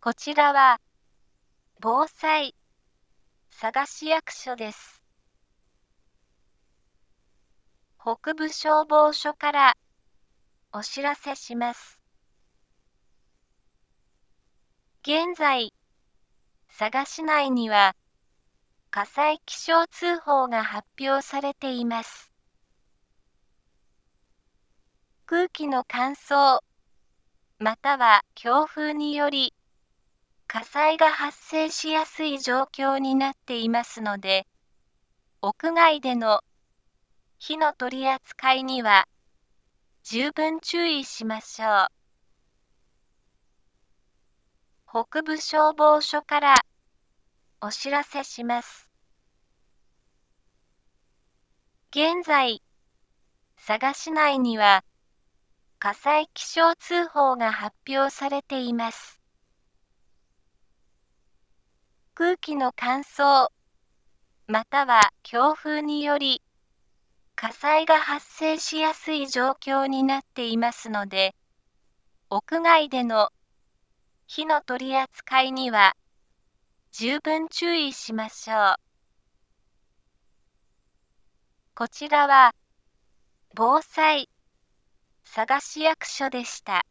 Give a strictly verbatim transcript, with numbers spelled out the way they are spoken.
こちらは、防災佐賀市役所です。北部消防署からお知らせします。現在、佐賀市内には火災気象通報が発表されています。空気の乾燥、または強風により、火災が発生しやすい状況になっていますので、屋外での火の取り扱いには十分注意しましょう。北部消防署からお知らせします。現在、佐賀市内には火災気象通報が発表されています。空気の乾燥、または強風により、火災が発生しやすい状況になっていますので、屋外での火の取り扱いには十分注意しましょう。こちらは、防災佐賀市役所でした。